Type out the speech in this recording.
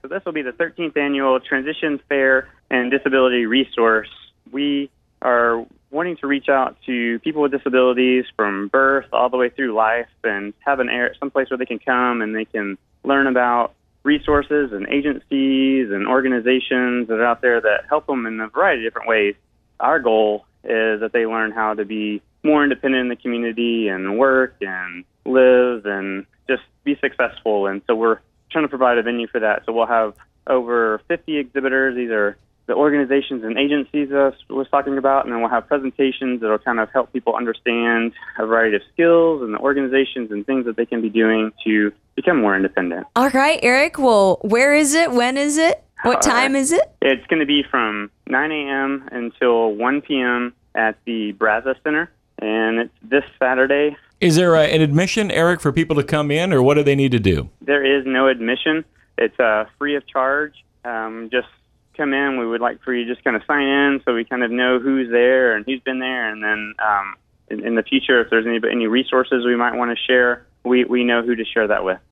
So this will be the 13th annual Transition Fair and Disability Resource. We are wanting to reach out to people with disabilities from birth all the way through life and have some place where they can come and they can learn about resources and agencies and organizations that are out there that help them in a variety of different ways. Our goal is that they learn how to be more independent in the community and work and live and just be successful. And so we're trying to provide a venue for that. So we'll have over 50 exhibitors. These are the organizations and agencies that I was talking about, and then we'll have presentations that will kind of help people understand a variety of skills and the organizations and things that they can be doing to become more independent. All right, Eric. Well, where is it? When is it? What time is it? It's going to be from 9 a.m. until 1 p.m. at the Brazos Center, and it's this Saturday. Is there an admission, Eric, for people to come in, or what do they need to do? There is no admission. It's free of charge. Just come in. We would like for you to just kind of sign in so we kind of know who's there and who's been there. And then in the future, if there's any resources we might want to share, we know who to share that with.